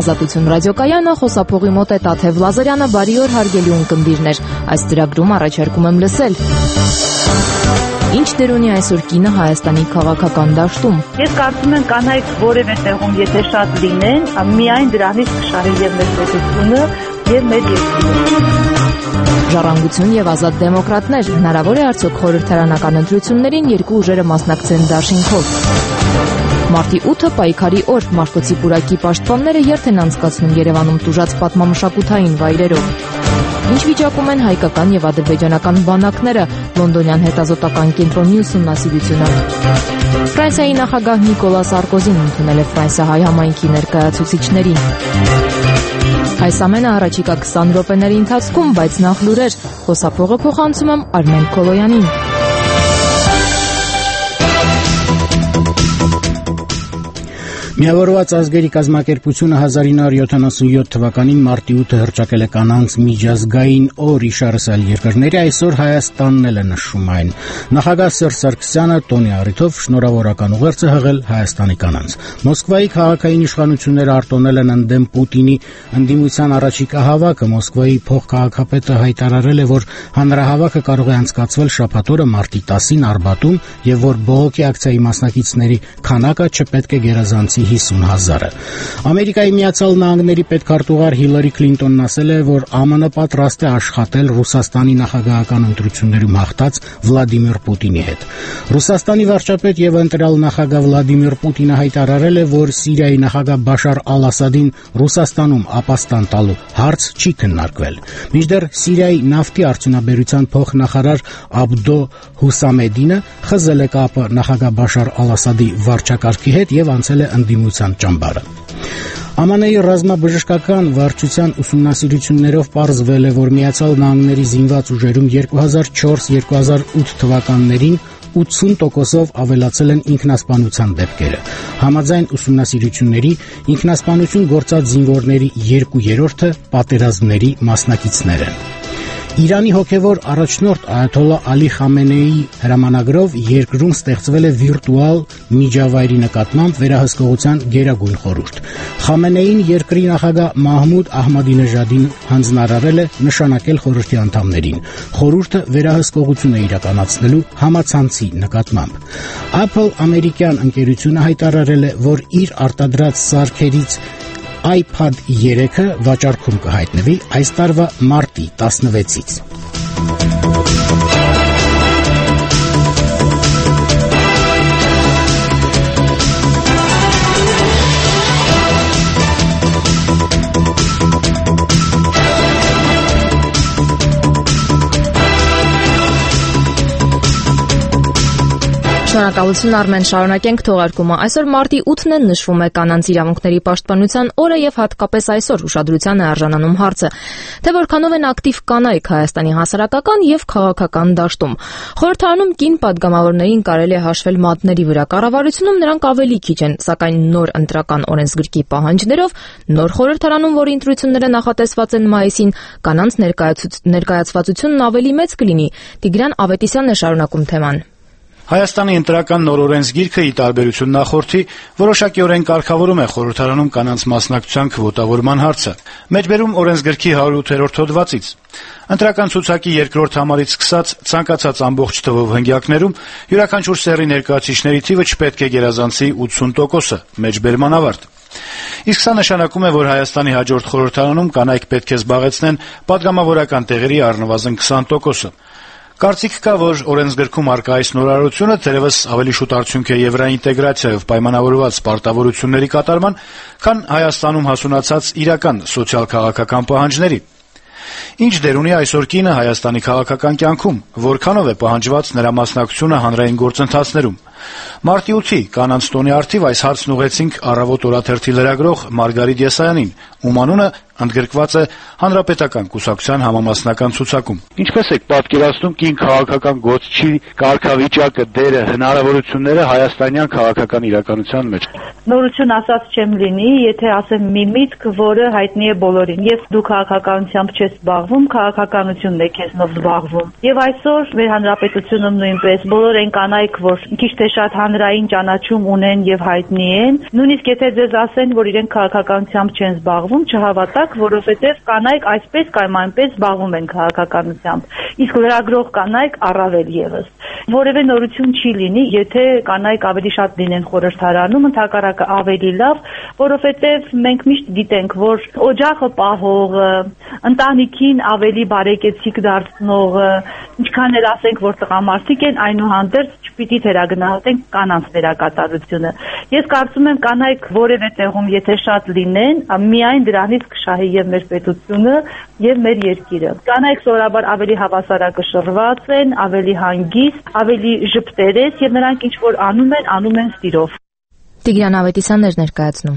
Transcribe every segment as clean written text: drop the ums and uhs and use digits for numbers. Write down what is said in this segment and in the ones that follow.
Ազատություն ռադիոկայանը, խոսափողի մոտ է Տաթև Լազարյանը, բարի օր հարգելի ունկնդիրներ, այս ծրագրում առաջարկում եմ լսել. Ինչ դեր ունի այսօր կինը Հայաստանի քաղաքական դաշտում։ Ես կարծում եմ կանայք որևէ տեղում եթե շատ լինեն, միայն դրանից կշահի եւ մեր պետությունը եւ մեր երկիրը։ Ժառանգություն եւ ազատ դեմոկրատներ, հնարավոր է արդյոք խորհրդարանական ընտրություններին երկու ուժերը մասնակցեն դաշինքով։ Մարտի 8-ը պայքարի օր, Մարտոցի պուրակի պաշտպանները երթ են անցկացնում Երևանում տուժած պատմամշակութային վայրերով։ Ինչ վիճակում են հայկական եւ ադրբեջանական բանակները, Լոնդոնյան հետազոտական կենտրոնի ուսումնասիրությունը։ Ֆրանսիայի նախագահ Նիկոլա Սարկոզին ընդունել է Ֆրանսիահայ համայնքի ներկայացուցիչներին։ Այս ամենը առաջիկա 20 րոպեների ընթացքում, բայց նախ լուրեր, խոսափողը փոխանցում եմ Արմեն Քոլոյանին։ Միավորված ազգերի կազմակերպությունը 1977 թվականին մարտի 8-ը հռչակել է կանանց միջազգային օր, իշարս այլ երկրների այսօր Հայաստանն էլ է նշում այն։ Նախագահ Սերժ Սարգսյանը տոնի առիթով շնորհավորական ուղերձ է հղել Հայաստանի կանանց։ Մոսկվայի քաղաքային իշխանությունները արտոնել են ընդդեմ Պուտինի ընդդիմության առաջիկա հավաքը։ Մոսկվայի փոխքաղաքապետը հայտարարել է, որ հանրահավաքը կարող է անցկացվել շաբաթ օրը մարտի 10-ին Արբաթում եւ որ բողոքի ակցիայի մասնակիցների քանակը չպետք է գերազանցի 50,000-ը։ Ամերիկայի Միացյալ Նահանգների պետքարտուղար Հիլարի Քլինտոնն ասել է, որ ԱՄՆ պատրաստ է աշխատել Ռուսաստանի նախագահական ընտրություններում հաղթած Վլադիմիր Պուտինի հետ։ Ռուսաստանի վարչապետ եւ ընտրյալ նախագահ Վլադիմիր Պուտինը հայտարարել է, որ Սիրիայի նախագահ Բաշար Ալ-Ասադին Ռուսաստանում ապաստան տալու հարց չի քննարկվել։ Մինչդեռ Սիրիայի նավթի արդյունաբերության փոխնախարար Աբդո Հուսամեդինը խզել է կապը նախագահ Բաշար Ալ-Ասադի վարչակարգի հետ եւ անցել է ընդդիմության ճամբարը։ ԱՄՆ-ի ռազմաբժշկական վարչության ուսումնասիրություններով պարզվել է, որ Միացյալ Նահանգների զինված ուժերում 2004-2008 թվականներին 80%-ով ավելացել են ինքնասպանության դեպքերը։ Համաձայն ուսումնասիրությունների ինքնասպանություն գործած զինվորների 2/3-ը պատերազմների մասնակիցներ են։ Իրանի հոգևոր առաջնորդ Այաթոլլահ Ալի Խամենեիի հրամանագրով երկրում ստեղծվել է վիրտուալ միջավայրի նկատմամբ վերահսկողության գերագույն խորհուրդ։ Խամենեին երկրի նախագահ Մահմուդ Ահմադինեժադին հանձնարարել է նշանակել խորհրդի անդամներին։ Խորհուրդը վերահսկողություն է իրականացնելու համացանցի նկատմամբ։ Apple ամերիկյան ընկերությունը հայտարարել է, որ իր արտադրած սարքերից iPad 3-ը վաճառքում կհայտնվի այս տարվա մարտի 16-ից։ Շնորհակալություն Արմեն, շարունակենք թողարկումը։ Այսօր մարտի 8-ն է, նշվում է կանանց իրավունքների պաշտպանության օրը եւ հատկապես այսօր ուշադրության է արժանանում հարցը, թե որքանով են ակտիվ կանայք Հայաստանի հասարակական եւ քաղաքական դաշտում։ Խորհրդարանում կին падգամավորներին կարելի է հաշվել մատների վրա, կառավարությունում նրանք ավելի քիչ են, սակայն նոր ընտրական օրենսգրքի պահանջներով նոր խորհրդարանում, որի ընտրությունները նախատեսված են մայիսին, կանանց ներկայացվածությունն ավելի մեծ կլինի։ Տիգրան Ավետիսյանն է շարունակում թեման։ Հայաստանի ընտրական նոր օրենսգիրքը, ի տարբերություն նախորդի, որոշակիորեն կարգավորում է խորհրդարանում կանանց մասնակցության քվոտավորման հարցը։ Մեջբերում օրենսգրքի 108-րդ հոդվածից։ Ընտրական ցուցակի երկրորդ համարից սկսած ցանկացած ամբողջ թվով հնգյակներում յուրաքանչյուր սեռի ներկայացուցիչների թիվը չպետք է գերազանցի 80%-ը, մեջբերման ավարտ։ Իսկ սա նշանակում է, որ Հայաստանի հաջորդ խորհրդարանում կանայք պետք է զբաղեցնեն պատգամավորական տեղերի առնվազն 20%-ը։ Կարծիք կա, որ օրենսգրքում առկա այս նորարարությունը թերևս ավելի շուտ արդյունք է եվրոինտեգրացիայով պայմանավորված պարտավորությունների կատարման, քան Հայաստանում հասունացած իրական սոցիալ-քաղաքական պահանջների։ Ինչ դեր ունի այսօր կինը Հայաստանի քաղաքական կյանքում, որքանով է պահանջված նրա մասնակցությունը հանրային գործընթացներում։ Մարտի 8-ի կանանց տոնի առթիվ այս հարցն ուղեցինք Առավոտ օրաթերթի լրագրող Մարգարիտ Եսայանին, ում անունը ընդգրկված է Հանրապետական կուսակցության համամասնական ցուցակում։ Ինչպես եք պատկերացնում կին քաղաքական գործչի կարգավիճակը, դերը, հնարավորությունները հայաստանյան քաղաքական իրականության մեջ։ Նորություն ասած չեմ լինի, եթե ասեմ մի միտք, որը հայտնի է բոլորին։ Եվ դու քաղաքականությամբ չես զբաղվում, քաղաքականությունն է քեզնով զբաղվում։ Եվ այսօր մեր հանրապետությունում նույնպես բոլոր այն կանայք, որ քիչ թե եթե շատ հանրային ճանաչում ունեն եւ հայտնի են, նույնիսկ եթե ձեզ ասեն, որ իրենք քաղաքականությամբ չեն զբաղվում, չհավատաք, որովհետեւ կանայք այսպես կամ այնպես զբաղվում են քաղաքականությամբ, իսկ լրագրող կանայք առավել եւս։ Որևէ նորություն չի լինի, եթե կանայք ավելի շատ լինեն խորհրդարանում, ընդհակառակը ավելի լավ, որովհետև մենք միշտ գիտենք, որ օջախը պահողը, ընտանիքին ավելի բարեկեցիկ դարձնողը, ինչքան էլ ասենք, որ տղամարդիկ են, այնուհանդերձ չպիտի թերագնահատենք կանանց դերակատարությունը։ Ես կարծում եմ, կանայք որևէ տեղում, եթե շատ լինեն, միայն դրանից կշահի եւ մեր պետությունը եւ մեր երկիրը։ Կանայք սովորաբար ավելի հավասարակշռված են, ավելի հանգիստ, ավելի ժպտերես եւ նրանք ինչ որ անում են սիրով։ Տիգրան Ավետիսյանն էր ներկայացնում։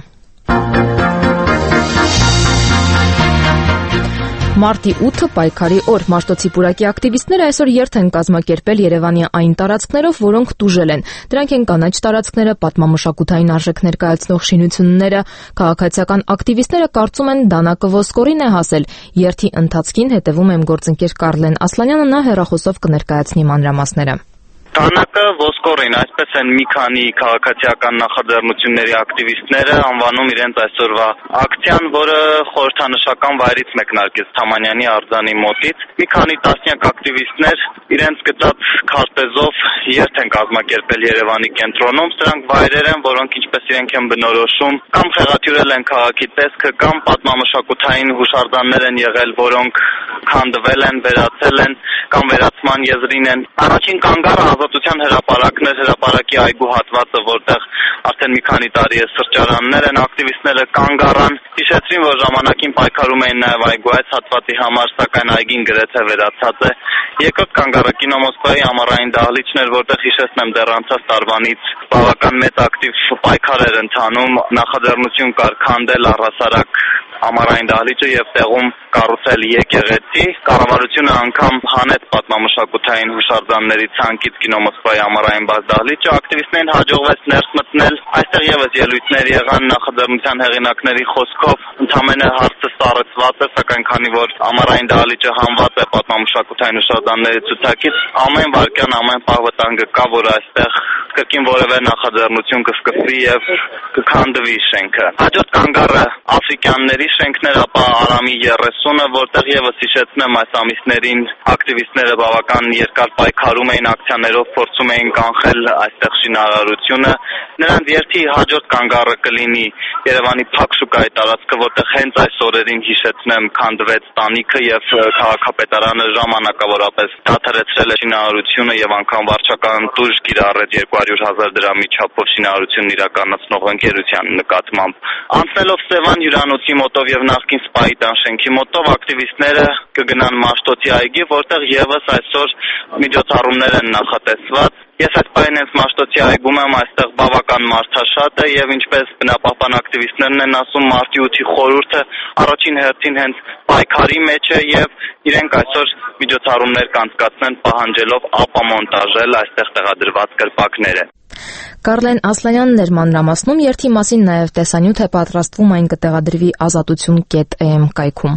Մարտի 8-ը պայքարի օր։ Մաշտոցի պուրակի ակտիվիստները այսօր երթ են կազմակերպել Երևանի այն տարածքներով, որոնք տուժել են։ Դրանք են կանաչ տարածքները, պատմամշակութային արժեքներ կայացնող շինությունները։ Քաղաքացիական ակտիվիստները կարծում են դանակը ոսկորին է հասել։ Երթի ընթացքին հետևում եմ գործընկեր Կարլեն Ասլանյանը, նա հեռախոսով կներկայացնի մանրամասները։ Դանակը ոսկորին, այսպես են մի քանի քաղաքացիական նախաձեռնությունների ակտիվիստները անվանում իրենց այսօրվա ակցիան, որը խորհրդանշական վայրից մեկնարկեց Թամանյանի արձանի մոտից։ Մի քանի տասնյակ ակտիվիստներ իրենց գծած քարտեզով երթ են կազմակերպել Երևանի կենտրոնում։ Սրանք վայրեր են, որոնք ինչպես իրենք են բնորոշում, կամ խեղաթյուրել են քաղաքի տեսքը, կամ պատմամշակութային հուշարձաններ են եղել, որոնք քանդվել են, վերացել են, կամ վերացման եզրին են։ Առաջին կանգառը Ազատության հրապարակն էր, հրապարակի այգու հատվածը, որտեղ արդեն մի քանի տարի է սրճարաններ են, ակտիվիստները կանգ առան, հիշեցրին, որ ժամանակին պայքարում էին նաև այգու այս հատվածի համար, սակայն այգին գրեթե վերացած է։ Երկրորդ կանգառը Կինո Մոսկվայի ամառային դահլիճն էր, որտեղ հիշեցնեմ դեռ անցած տարվանից բավական մեծ ակտիվ պայքար էր ընթանում, նախաձեռնություն կար քանդել առհասարակ ամառային դահլիճը եւ տեղում կառուցել եկեղեցի։ Կառավարությունը անգամ հանեց պատմամշակութային հուշարձանների ցանկից Կինո Մոսկվայի ամառային բաց դահլիճը, ակտիվիստներին հաջողվեց ներս մտնել։ Այստեղ եւս ելույթներ եղան նախաձեռնության հեղինակների խոսքով, ընդամենը հարցը սառեցված է, սակայն քանի որ ամառային դահլիճը հանված է պատմամշակութային հուշարձանների ցուցակից, ամեն վայրկյան, ամեն պահ վտանգը կա, որ այստեղ կրկին որևէ նախաձեռնություն կսկսվի եւ կքանդվի շենքը։ Հաջորդ կանգառը աֆրիկյանների շենքն էր, ապա Արամի 30-ը, որտեղ եւս հիշեցնեմ այս ամիսներին ակտիվիստները բավական երկար պայքարում էին, ակցիաներով փորձում էին կանխել այստեղ շինարարությունը։ Նրանց երթի հաջորդ կանգառը կլինի Երևանի Փակ շուկայի տարածքը, որտեղ հենց այս օրերին հիշեցնեմ քանդվեց տանիքը եւ քաղաքապետարանը ժամանակավորապես դադարեցրել է շինարարությունը եւ անգամ վարչական տուժ կիրառեց 200,000 դրամի չափով շինարարությունն իրականացնող ընկերության նկատմամբ։ Անցնելով Սևան հյուրանոցի մոտով եւ նախկին Սպայտան շենքի մոտով ակտիվիստները կգնան Մաշտոցի այգի, որտեղ եւս այսօր միջոցառումներ են նախատեսված։ Ես այս պահին հենց Մաշտոցի այգում եմ, այստեղ բավական մարդաշատ է եւ ինչպես բնապահպան ակտիվիստներն են ասում, Մարտի 8-ի խորհուրդը առաջին հերթին հենց պայքարի մեջ է եւ իրենք այսօր միջոցառումներ կանցկացնեն պահանջելով ապամոնտաժել այստեղ տեղադրված կրպակները։ Կարլեն Ասլանյանն էր մանրամասնում, երթի մասին նաև տեսանյութ է պատրաստվում, այն կտեղադրվի azatutun.am կայքում։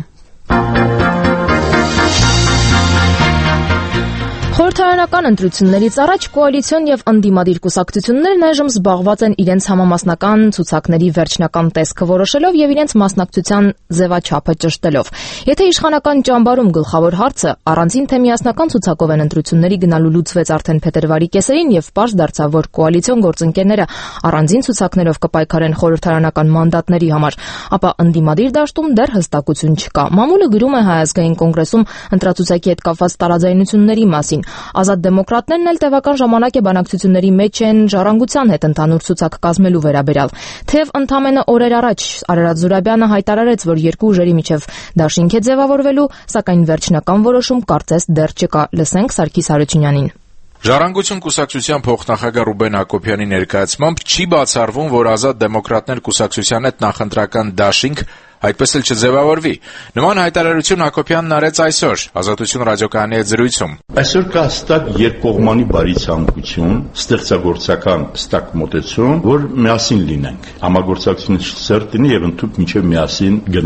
Խորհրդարանական ընտրություններից առաջ կոալիցիոն եւ ընդդիմադիր կուսակցություններն այժմ զբաղված են իրենց համամասնական ցուցակների վերջնական տեսքը որոշելով եւ իրենց մասնակցության ձևաչափը ճշտելով։ Եթե իշխանական ճամբարում գլխավոր հարցը առանձին թե միասնական ցուցակով են ընտրությունների գնալու լուծվեց արդեն փետրվարի կեսերին եւ պարզ դարձավ, որ կոալիցիոն գործընկերները առանձին ցուցակներով կպայքարեն խորհրդարանական մանդատների համար, ապա ընդդիմադիր դաշտում դեռ հստակություն չկա։ Մամուլը գրում է Հայ ազգային կոնգրեսում ընտրացուցակի հետ կապված տարաձայնությունների մասին։ Ազատ դեմոկրատներն էլ տևական ժամանակ է բանակցությունների մեջ են Ժառանգության հետ ընդհանուր ցուցակ կազմելու վերաբերյալ։ Թեև ընդամենը օրեր առաջ Արարատ Զուրաբյանը հայտարարեց, որ երկու ուժերի միջև դաշինք է ձևավորվելու, սակայն վերջնական որոշում կարծես դեռ չկա։ Լսենք Սարգիս Հարությունյանին։ Ժառանգություն կուսակցության փոխնախագահ Ռուբեն Հակոբյանի ներկայացմամբ չի բացառվում, որ Ազատ դեմոկրատներ կուսակցության հետ նախընտրական դաշինք այդպես էլ չձևավորվի։ Նման հայտարարություն Հակոբյանն արեց այսօր Ազատություն ռադիոկայանի հետ զրույցում։ Այսօր կա հստակ երկկողմանի բարի ցանկություն, ստեղծագործական հստակ մոտեցում, որ միասին լինենք։ Համագործակցությունը սերտ լինի եւ ընդհանուր մինչեւ միասին գնանք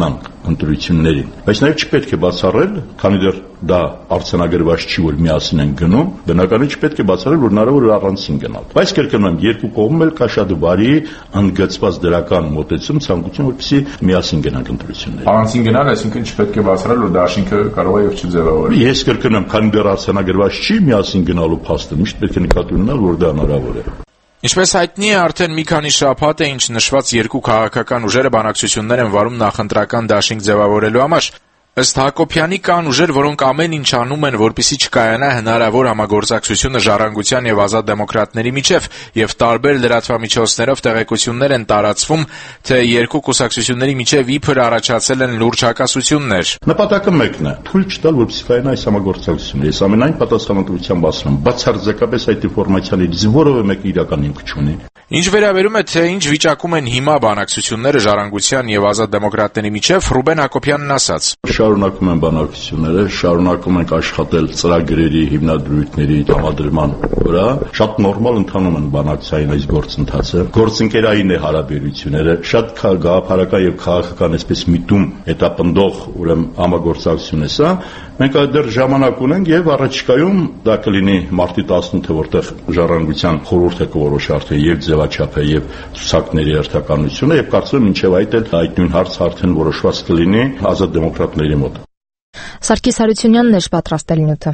ընտրություններին։ Բայց նաև չպետք է բացառել, քանի դեռ դա արձանագրված չի, որ միասին են գնում, բնականաբար չպետք է բացառել, որ հնարավոր է առանցին գնալ։ Բայց կրկնում եմ, երկու կողմում էլ կա շատ բարի ընդգծված դրական մոտեցում, ցանկություն, որպեսզի միասին գնանք ընտրությունների։ Առանցին գնալ, այսինքն չպետք է բացառել, որ դաշինքը կարող է եւ չձևավորել։ Ես կրկնում եմ, քանի դեռ արձանագրված չի միասին գնալու փաստը, միշտ պետք է նկատի ունենալ, որ դա հնարավոր է։ Ինչպես հայտնի է, արդեն մի քանի շաբաթ է, ինչ նշված երկու քաղաքական ուժերը բանակցություններ են վարում նախընտրական դաշինք ձևավորելու համար։ Ըստ Հակոբյանի կան ուժեր, որոնք ամեն ինչ անում են, որպեսզի չկայանա հնարավոր համագործակցությունը Ժառանգության եւ Ազատ դեմոկրատների միջև, եւ տարբեր լրատվամիջոցներով տեղեկություններ են տարածվում, թե երկու կուսակցությունների միջև իբր առաջացել են լուրջ հակասություններ։ Նպատակը մեկն է՝ թույլ չտալ, որպեսզի կայանա այս համագործակցությունը։ Ես ամենայն պատասխանատվությամբ ասում եմ, բացարձակապես այդ ինֆորմացիաներից որևէ մեկը իրական հիմք չունի։ Ինչ վերաբերում է, թե ինչ վիճակում են հիմա բանակցությունները Ժառանգության եւ Ազատ դեմոկրատների միջև, Ռուբեն Հակոբյանն ասաց. Շարունակում են բանակցությունները, շարունակում ենք աշխատել ծրագրերի, հիմնադրույթների համադրման վրա։ Շատ նորմալ ընթանում են բանակցային այս գործընթացը։ Գործընկերային է հարաբերությունները, շատ գաղափարական եւ քաղաքական այսպես միտում հետապնդող ուրեմն համագործակցություն է սա։ Մենք դեռ ժամանակ ունենք եւ առաջիկայում դա կլինի մարտի 18-ը, որտեղ Ժառանգության խորհուրդը կորոշի արդեն եւ ձևաչափը եւ ցուցակների հերթականությունը եւ կարծում եմ մինչեւ այդ նույն հարցը արդեն որոշված կլինի Ազատ դեմոկրատների մոտ։ Սարգիս Հարությունյանն էր պատրաստել նյութը։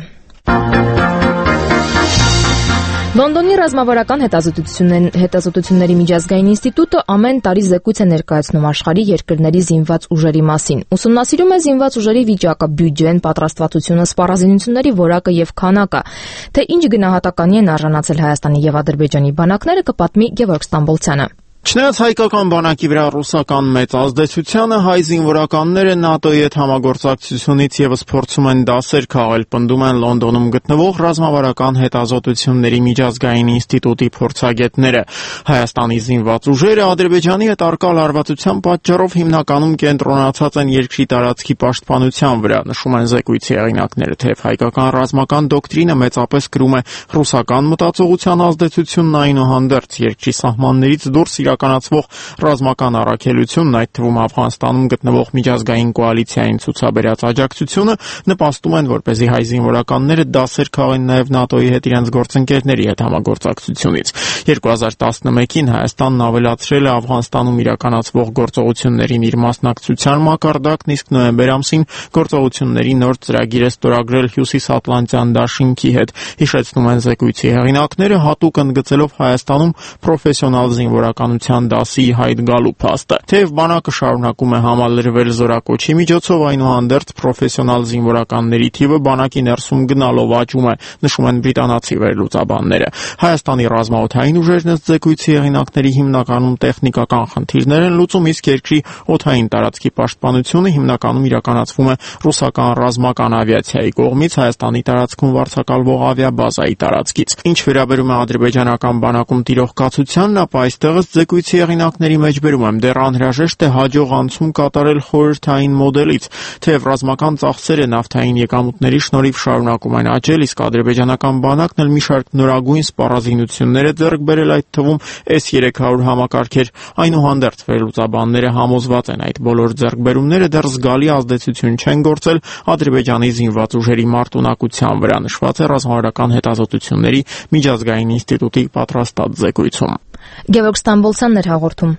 Լոնդոնի ռազմավարական հետազոտությունների միջազգային ինստիտուտը ամեն տարի զեկույց է ներկայացնում աշխարհի երկրների զինված ուժերի մասին։ Ուսումնասիրում է զինված ուժերի վիճակը, բյուջեն, պատրաստվածությունը, սպառազինությունների որակը եւ քանակը։ Թե ինչ գնահատականի են արժանացել Հայաստանի եւ Ադրբեջանի բանակները, կպատմի Գևորգ Ստամբոլցյանը։ Չնայած հայկական բանակի վրա ռուսական մեծ ազդեցությանը, հայ զինվորականները ՆԱՏՕ-ի հետ համագործակցությունից եւս փորձում են դասեր քաղել, պնդում են Լոնդոնում գտնվող ռազմավարական հետազոտությունների միջազգային ինստիտուտի փորձագետները։ Հայաստանի զինված ուժերը Ադրբեջանի հետ առկա լարվածության պատճառով հիմնականում կենտրոնացած են երկրի տարածքի պաշտպանության վրա, նշում են զեկույցի հեղինակները, թեև հայկական ռազմական դոկտրինը մեծապես կրում է ռուսական մտածողության ազդեցությունն, այնուհանդերձ երկրի սահմաններից դուրս իրականացվող ռազմական առաքելությունն, այդ թվում Աֆղանստանում գտնվող միջազգային կոալիցիային ցուցաբերած աջակցությունը նպաստում են, որպեսզի հայ զինվորականները դասեր քաղեն նաև ՆԱՏՕ-ի հետ իրենց գործընկերների հետ համագործակցությունից։ 2011-ին Հայաստանն ավելացրել է Աֆղանստանում իրականացվող գործողություններին իր մասնակցության մակարդակն, իսկ նոյեմբեր ամսին գործողությունների նոր ծրագիր է ստորագրել Հյուսիսատլանտյան դաշինքի հետ։ Հիշեցնում են զեկույցի հեղինակները, հատուկ ընդգծելով Հայաստանում պրոֆեսիոնալ զինվորականության դասի հայտ գալու փաստը։ Թեև բանակը շարունակում է համալրվել զորակոչի միջոցով, այնուհանդերձ պրոֆեսիոնալ զինվորականների թիվը բանակի ներսում գնալով աճում է, նշում են բրիտանացի վերլուծաբանները։ Հայաստանի ռազմաօդային ուժերն ըստ զեկույցի հեղինակների հիմնականում տեխնիկական խնդիրներ են լուծում, իսկ երկրի օդային տարածքի պաշտպանությունը հիմնականում իրականացվում է ռուսական ռազմական ավիացիայի կողմից Հայաստանի տարածքում վարձակալվող ավիաբազայի տարածքից։ Ինչ վերաբերում է ադրբեջանական բանակում տիրող կացությանն, ապա այստեղ ըստ զեկույցի հեղինակների մեջ բերում եմ, դեռ անհրաժեշտ է հաջող անցում կատարել խորհրդային մոդելից, թեև ռազմական ծախսերը նավթային եկամուտների շնորհիվ շարունակում են աճել, իսկ ադրբեջանական բանակն էլ մի շարք նորագույն սպառազինություններ է ձեռք բերել, այդ թվում S-300 համակարգեր։ Այնուհանդերձ վերլուծաբանները համոզված են, այդ բոլոր ձեռքբերումները դեռ զգալի ազդեցություն չեն գործել Ադրբեջանի զինված ուժերի մարտունակության վրա, նշված է ռազմավարական հետազոտությունների միջազգային ինստիտուտի պատրաստած զեկույցում։ Գևորգ Ստամբոլցյանն էր հաղորդում։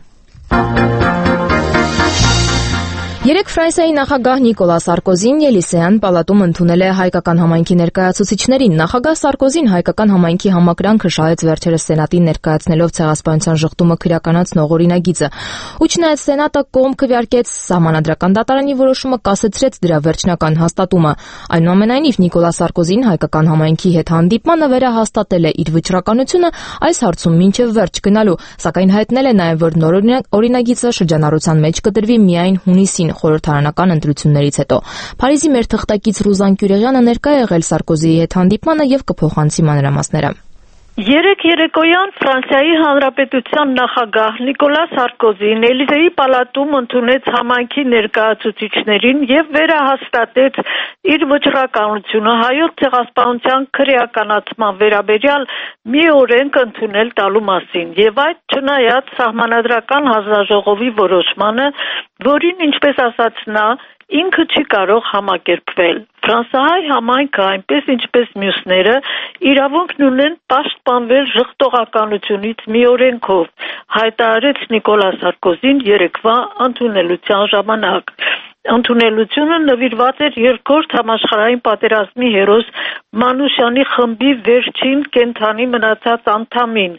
Երեկ Ֆրանսիայի նախագահ Նիկոլա Սարկոզին Ելիսեյան պալատում ընդունել է հայկական համայնքի ներկայացուցիչներին։ Նախագահ Սարկոզին հայկական համայնքի համակրանքը շահեց վերջերս Սենատին ներկայացնելով ցեղասպանության ժխտումը քրեականացնող օրինագիծը։ Ու չնայած Սենատը կողմ քվեարկեց, Սահմանադրական դատարանի որոշումը կասեցրեց դրա վերջնական հաստատումը։ Այնուամենայնիվ Նիկոլա Սարկոզին հայկական համայնքի հետ հանդիպմանը վերահաստատել է իր վճռականությունը այս հարցում մինչև վերջ գնալու, սակայն հայտնել է նաև, որ նոր օրինագիծը շրջանառության մեջ կդրվի միայն հունիսին խորհրդարանական ընտրություններից հետո։ Փարիզի մեր թղթակից Ռուզան Կյուրեղյանը ներկա է եղել Սարկոզիի հետ հանդիպմանը եւ կփոխանցի մանրամասները։ Երեկ երեկոյան Ֆրանսիայի Հանրապետության նախագահ Նիկոլա Սարկոզին Էլիզեի պալատում ընդունեց համայնքի ներկայացուցիչներին եւ վերահաստատեց իր վճռականությունը հայոց ցեղասպանության քրեականացման վերաբերյալ մի օրենք ընդունել տալու մասին եւ այդ չնայած Սահմանադրական հանձնաժողովի որոշմանը, որին ինչպես ասաց նա ինքը չի կարող համակերպվել։ Ֆրանսահայ համայնքը, այնպես ինչպես մյուսները, իրավունքն ունեն պաշտպանվել ժխտողականությունից մի օրենքով, հայտարարեց Նիկոլա Սարկոզին երեկվա ընդունելության ժամանակ։ Ընդունելությունը նվիրված էր երկրորդ համաշխարհային պատերազմի հերոս Մանուշյանի խմբի վերջին կենդանի մնացած անդամին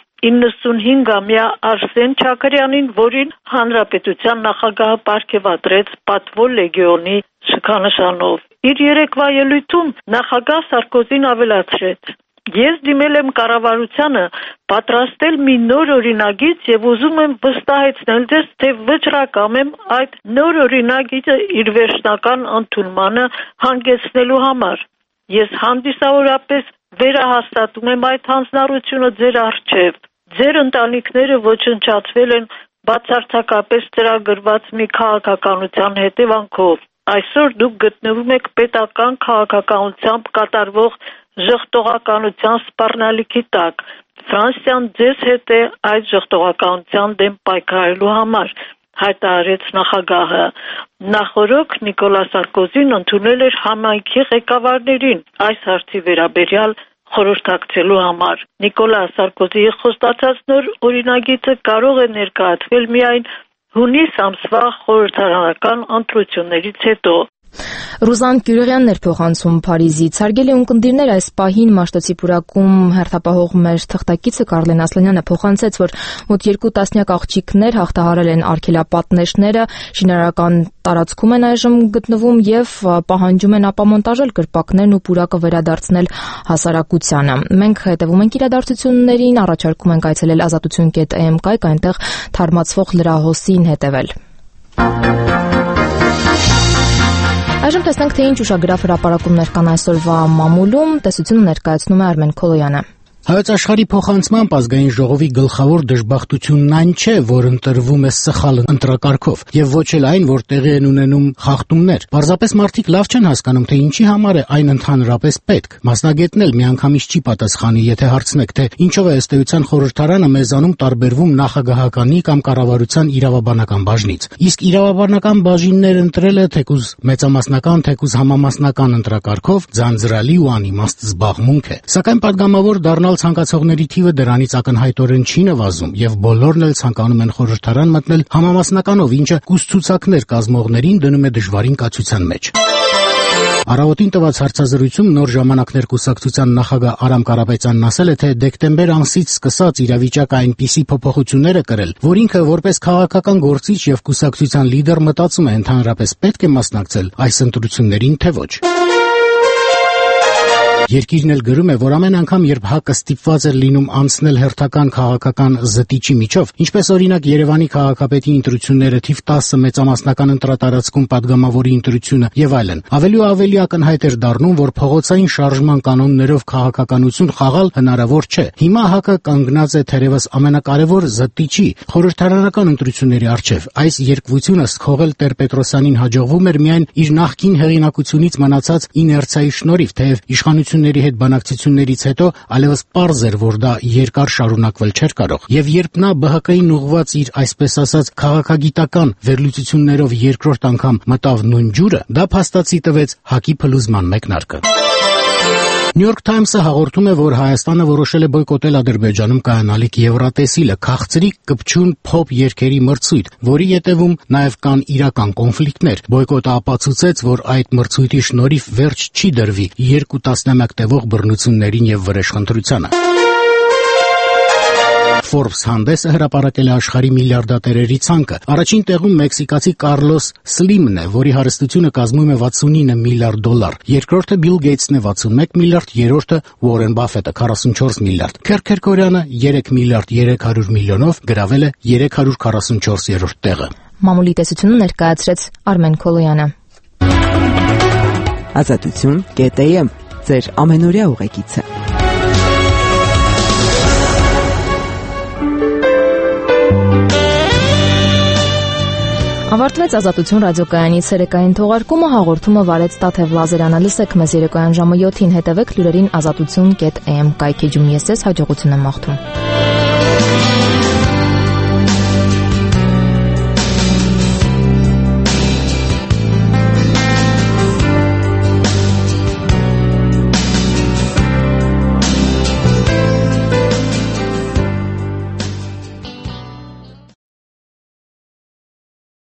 95-ամյա Արսեն Չաքարյանին, որին հանրապետության նախագահը պարգևատրեց Պատվո լեգիոնի շքանշանով։ Իր երեկվա ելույթում նախագահ Սարկոզին ավելացրեց. Ես դիմել եմ կառավարությանը պատրաստել մի նոր օրինագիծ եւ ուզում եմ վստահեցնել ձեզ, թե վճռակամ եմ այդ նոր օրինագիծը իր վերջնական ընդունմանը հանգեցնելու համար։ Ես հանդիսավորապես վերահաստատում եմ այդ հանձնառությունը ձեր առջև։ Ձեր ընտանիքները ոչնչացվել են բացարձակապես ծրագրված մի քաղաքականության հետևանքով։ Այսօր դուք գտնվում եք պետական քաղաքականությամբ կատարվող ժխտողականության սպառնալիքի տակ։ Ֆրանսիան ձեզ հետ է այդ ժխտողականության դեմ պայքարելու համար, հայտարարեց նախագահը։ Նախորդ Նիկոլա Սարկոզին ընդունել էր համայնքի ղեկավարներին այս հարցի վերաբերյալ խորհրդակցելու համար։ Նիկոլա Սարկոզիի խոստացած նոր օրինագիծը կարող է ներկայացվել միայն հունիս ամսվա խորհրդարանական ընտրություններից հետո։ Ռուզան Կյուրեղյանն էր փոխանցում Փարիզից։ Հարգելի ունկնդիրներ, այս պահին Մաշտոցի պուրակում հերթապահող մեր թղթակիցը Կարլեն Ասլանյանը փոխանցեց, որ մոտ 2 տասնյակ աղջիկներ հաղթահարել են արգելապատնեշները, շինարարական տարածքում են այժմ գտնվում եւ պահանջում են ապամոնտաժել կրպակներն ու պուրակը վերադարձնել հասարակությանը։ Մենք հետևում ենք իրադարձություններին, առաջարկում ենք այցելել azatutun.am կայք, այնտեղ թարմացվող լրահոսին հետևել։ Այժմ տեսնենք, թե ինչ ուշագրավ հրապարակումներ կան այսօրվա մամուլում, տեսությունը ներկայացնում է Արմեն Քոլոյանը։ Հայոց աշխարհի փոխանցմամբ ազգային ժողովի գլխավոր դժբախտությունն այն չէ, որ ընտրվում է սխալ ընտրակարգով, եւ ոչ էլ այն, որ տեղի են ունենում խախտումներ։ Պարզապես մարդիկ լավ չեն հասկանում, թե ինչի համար է այն ընդհանրապես պետք։ Մասնագետն էլ միանգամից չի պատասխանի, եթե հարցնեք, թե ինչով է ըստ էության խորհրդարանը մեզանում տարբերվում նախագահականի կամ կառավարության իրավաբանական բաժնից։ Իսկ իրավաբանական բաժիններ ընտրելը թեկուզ մեծամասնական, թեկուզ համամասնական ընտրակարգով ձանձրալի ու անիմաստ զբաղմունք է։ Սակայն պատգամավոր դառնալ ցանկացողների թիվը դրանից ակնհայտորեն չի նվազում եւ բոլորն էլ ցանկանում են խորհրդարան մտնել համամասնականով, ինչը կուսուցուցակներ կազմողներին դնում է դժվարին կացության մեջ։ Առավոտին տված հարցազրույցում նոր ժամանակներ կուսակցության նախագահ Արամ Կարապետյանն ասել է, թե դեկտեմբեր ամսից սկսած իրավիճակը այնպիսի փոփոխություններ է կրել, որ ինքը որպես քաղաքական գործիչ եւ կուսակցության լիդեր մտածում է ընդհանրապես պետք է մասնակցել այս ընտրություններին, թե ոչ։ Երկիրն էլ գրում է, որ ամեն անգամ, երբ ՀԱԿ-ը ստիպված էր լինում անցնել հերթական քաղաքական զտիչի միջով, ինչպես օրինակ Երևանի քաղաքապետի ընտրությունները, թիվ 10 մեծամասնական ընտրատարածքում падգամավորի ընտրությունը եւ այլն, ավելի ու ավելի ակնհայտ էր դառնում, որ փողոցային շարժման կանոններով քաղաքականություն խաղալ հնարավոր չէ։ Հիմա ՀԱԿ-ը կանգնած է թերևս ամենակարևոր զտիչի խորհրդարանական ընտրությունների առջև։ Այս երկվությունը սքողել Տեր-Պետրոսյանին հաջողվում էր միայն իր նախկին հեղինակությունից մնացած իներցիայի շնորհիվ, թեև իշխանությունների հետ բանակցություններից հետո այլևս պարզ էր, որ դա երկար շարունակվել չէր կարող։ Եվ երբ նա ԲՀԿ-ին ուղղված իր այսպես ասած քաղաքագիտական վերլուծություններով երկրորդ անգամ մտավ նույն ջուրը, դա փաստացի տվեց ՀԱԿ-ի փլուզման մեկնարկը։ New York Times-ը հաղորդում է, որ Հայաստանը որոշել է բոյկոտել Ադրբեջանում կայանալիք Եվրատեսիլը, քաղցրիկ կպչուն փոփ երգերի մրցույթ, որի ետևում նաև կան իրական կոնֆլիկտներ։ Բոյկոտը ապացուցեց, որ այդ մրցույթի շնորհիվ վերջ չի դրվի 2 տասնամյակ տևող բռնություններին եւ վրեժխնդրությանը։ Forbes հանդեսը հրապարակել է աշխարհի միլիարդատերերի ցանկը։ Առաջին տեղում մեքսիկացի Կարլոս Սլիմն է, որի հարստությունը կազմում է $69 միլիարդ։ Երկրորդը Բիլ Գեյթսն է 61 միլիարդ, երրորդը Ուորեն Բաֆետը 44 միլիարդ։ Քերքերկորյանը 3 միլիարդ 300 միլիոնով գրավել է 344-րդ տեղը։ Մամուլի տեսությունը ներկայացրեց Արմեն Քոլոյանը։ Ազատություն.am ձեր ամենօրյա ուղեկիցը։ Ավարտվեց Ազատություն ռադիոկայանի ցերեկային թողարկումը, հաղորդումը վարեց Տաթև Լազարյանը։ Լսեք մեզ երեկոյան ժամը 7-ին, հետևեք լուրերին azatutun.am կայքեջում։ Ես հաջողություն եմ մաղթում։